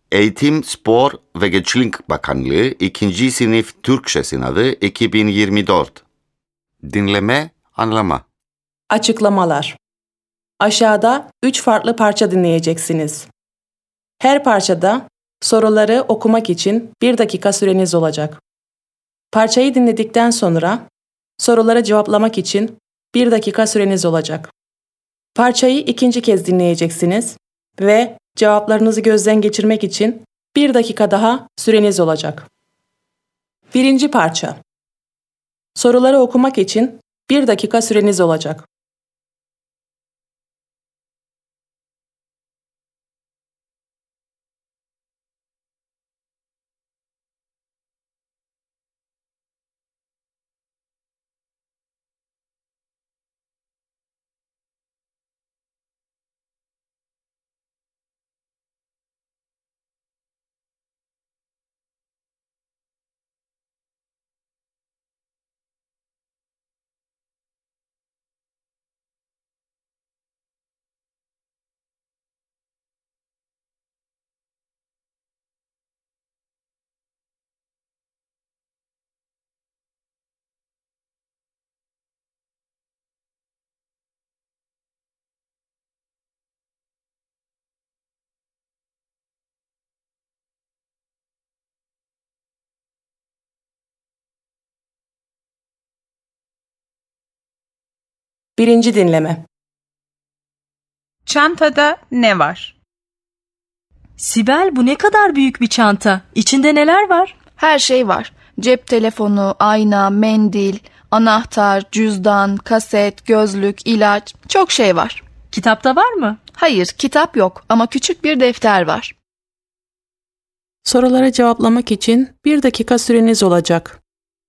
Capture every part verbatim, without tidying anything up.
Eğitim, Spor ve Gençlik Bakanlığı ikinci Sınıf Türkçe Sınavı iki bin yirmi dört. Dinleme, anlama. Açıklamalar. Aşağıda üç farklı parça dinleyeceksiniz. Her parçada soruları okumak için bir dakika süreniz olacak. Parçayı dinledikten sonra soruları cevaplamak için bir dakika süreniz olacak. Parçayı ikinci kez dinleyeceksiniz ve cevaplarınızı gözden geçirmek için bir dakika daha süreniz olacak. Birinci parça. Soruları okumak için bir dakika süreniz olacak. Birinci dinleme. Çantada ne var? Sibel, bu ne kadar büyük bir çanta. İçinde neler var? Her şey var. Cep telefonu, ayna, mendil, anahtar, cüzdan, kaset, gözlük, ilaç, çok şey var. Kitapta var mı? Hayır, kitap yok ama küçük bir defter var. Soruları cevaplamak için bir dakika süreniz olacak.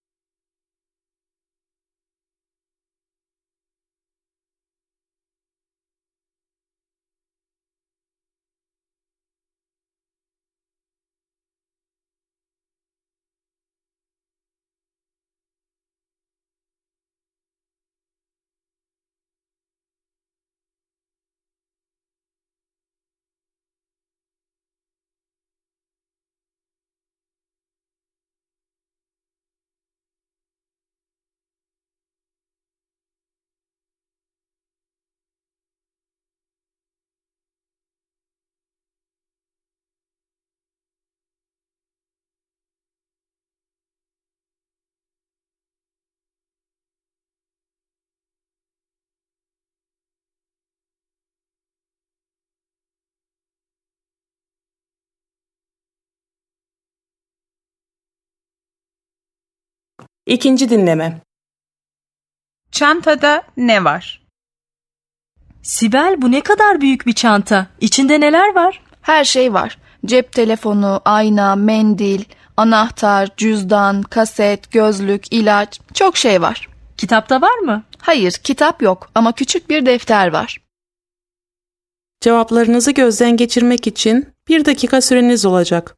İkinci dinleme. Çantada ne var? Sibel, bu ne kadar büyük bir çanta. İçinde neler var? Her şey var. Cep telefonu, ayna, mendil, anahtar, cüzdan, kaset, gözlük, ilaç, çok şey var. Kitapta var mı? Hayır, kitap yok ama küçük bir defter var. Cevaplarınızı gözden geçirmek için bir dakika süreniz olacak.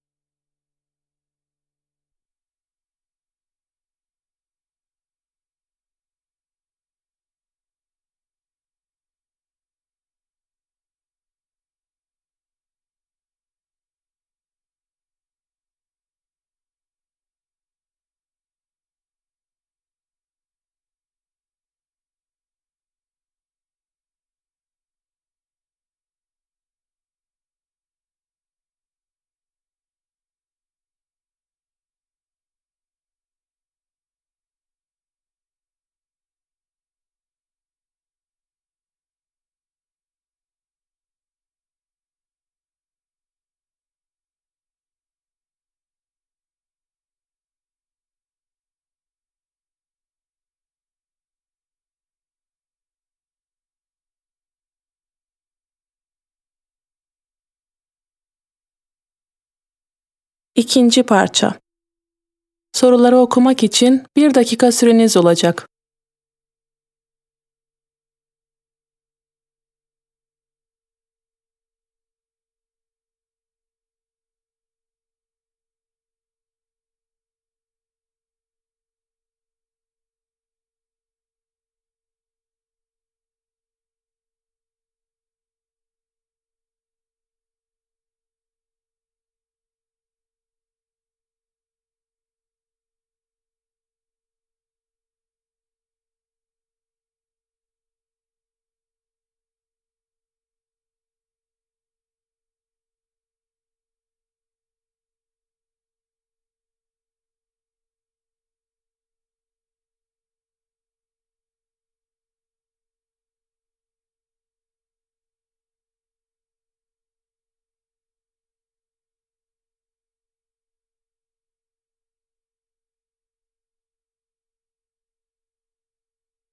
İkinci parça. Soruları okumak için bir dakika süreniz olacak.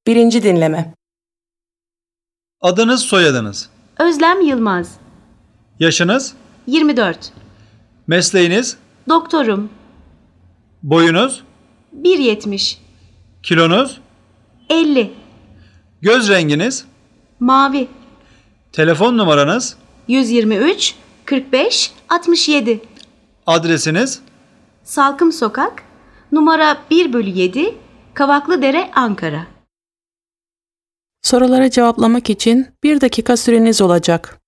Birinci dinleme. Adınız, soyadınız. Özlem Yılmaz. Yaşınız, yirmi dört. mesleğiniz, Doktorum. boyunuz, bir yetmiş. kilonuz, elli. göz renginiz, Mavi. telefon numaranız, yüz yirmi üç kırk beş altmış yedi. adresiniz, Salkım Sokak. Numara bir bölü yedi. Kavaklıdere, Ankara. Soruları cevaplamak için bir dakika süreniz olacak.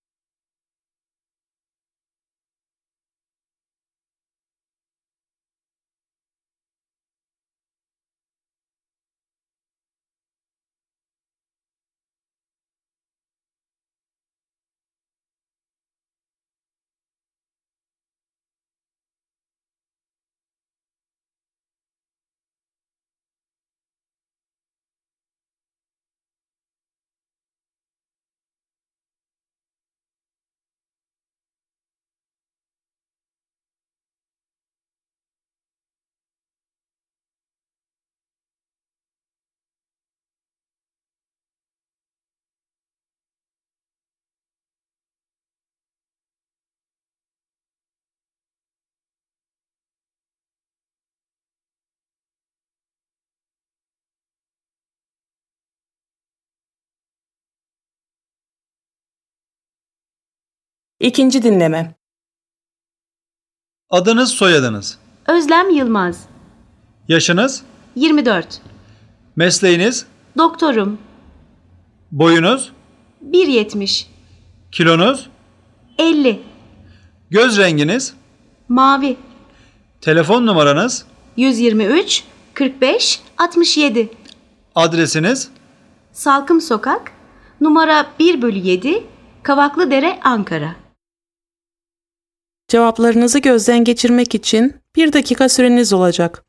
İkinci dinleme. adınız, soyadınız. Özlem Yılmaz. Yaşınız, yirmi dört. mesleğiniz, Doktorum. boyunuz, bir yetmiş. kilonuz, elli. göz renginiz, Mavi. telefon numaranız, yüz yirmi üç kırk beş altmış yedi. adresiniz, Salkım Sokak. Numara bir bölü yedi. Kavaklıdere, Ankara. Cevaplarınızı gözden geçirmek için bir dakika süreniz olacak.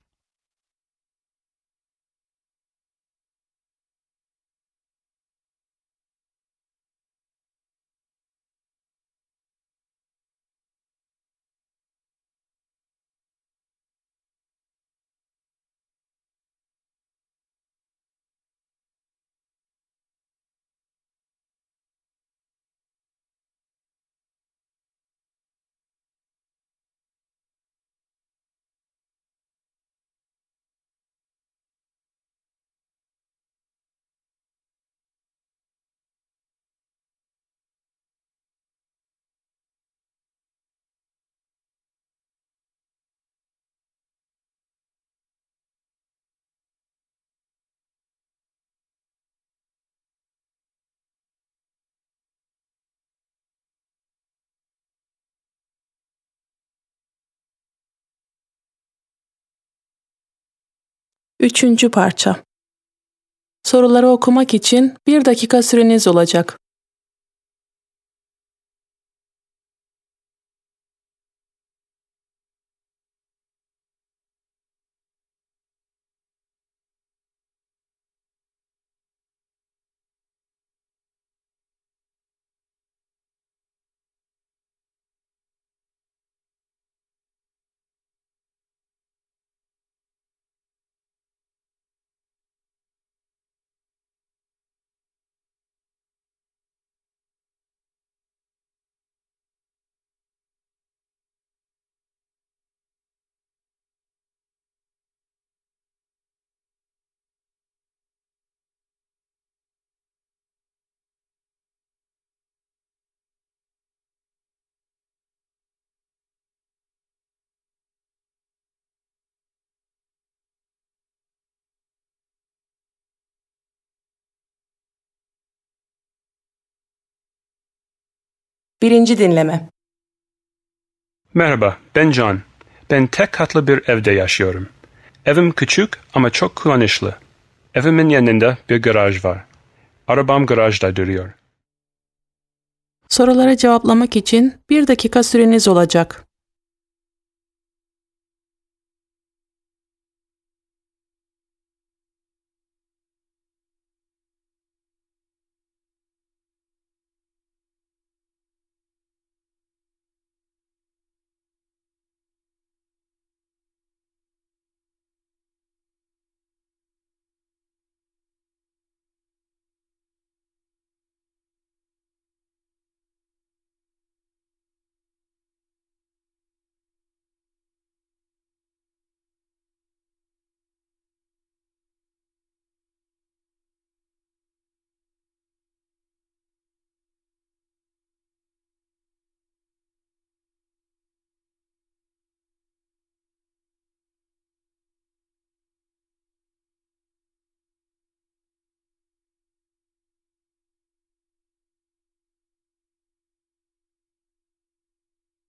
Üçüncü parça. Soruları okumak için bir dakika süreniz olacak. Birinci dinleme. Merhaba, ben John. Ben tek katlı bir evde yaşıyorum. Evim küçük ama çok kullanışlı. Evimin yanında bir garaj var. Arabam garajda duruyor. Soruları cevaplamak için bir dakika süreniz olacak.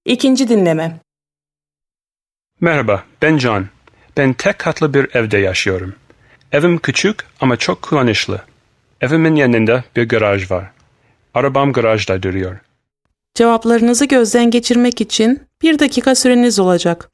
İkinci dinleme. Merhaba, ben John. Ben tek katlı bir evde yaşıyorum. Evim küçük ama çok kullanışlı. Evimin yanında bir garaj var. Arabam garajda duruyor. Cevaplarınızı gözden geçirmek için bir dakika süreniz olacak.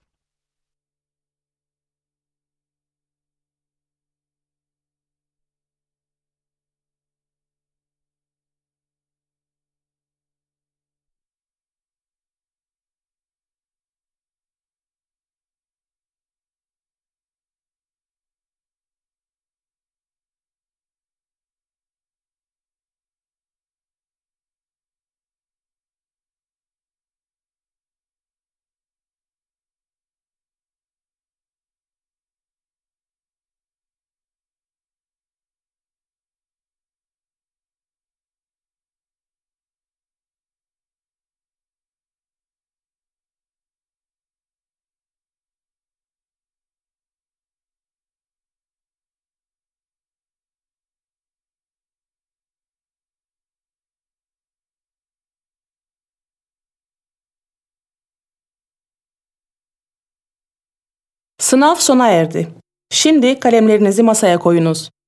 Sınav sona erdi. Şimdi kalemlerinizi masaya koyunuz.